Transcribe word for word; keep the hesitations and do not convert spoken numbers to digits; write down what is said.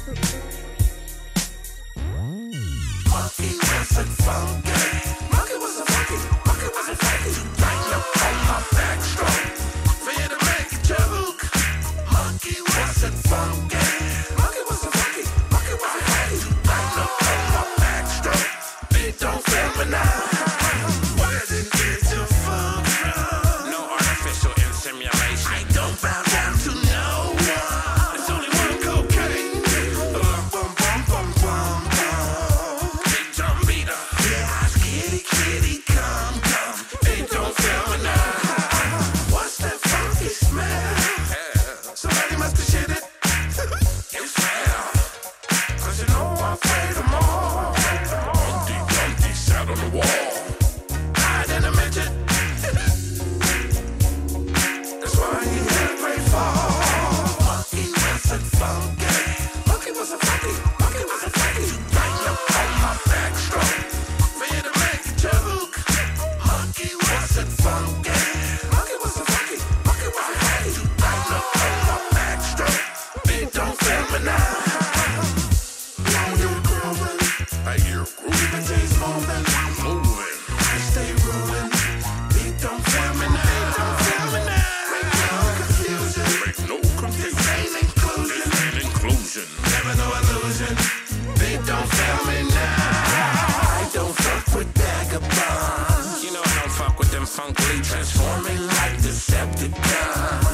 Monkey wasn't funky. Monkey wasn't funky. Monkey wasn't funky. You bang up on my backstroke. For you to make a joke. Monkey wasn't funky. Monkey wasn't funky. Monkey wasn't funky. You bang up on my backstroke. It don't feel me now. Where did it get your funk from? No artificial insemination. I don't bow down to no one. It's only one cocaine. Bum, bum, bum, bum, bum, bum. Big drum beater. Yeah, kitty, kitty, come, come. It don't feel me now. What's that funky smell? Yeah. Somebody must have shit it. You smell. Cause you know I played them all. Humpty Dumpty sat on the wall. Hide in a midget. That's why he had a great fall. Monkey wasn't funky. Monkey wasn't funky. Monkey wasn't funky. You bang up on my backstroke. For you to make a joke. Monkey wasn't funky. Monkey wasn't funky. Monkey wasn't funky. You bang up on my backstroke. It don't feel me now. Now you're grooving. I hear grooving. The day's moving. Moving. I stay ruling. It don't feel me now. It don't feel me now. Make no confusion. Make no confusion. This ain't inclusion. This ain't inclusion. Never no illusion. It don't feel me now. I don't fuck with vagabonds. You know I don't fuck with them funk leeches. Transforming like Decepticons.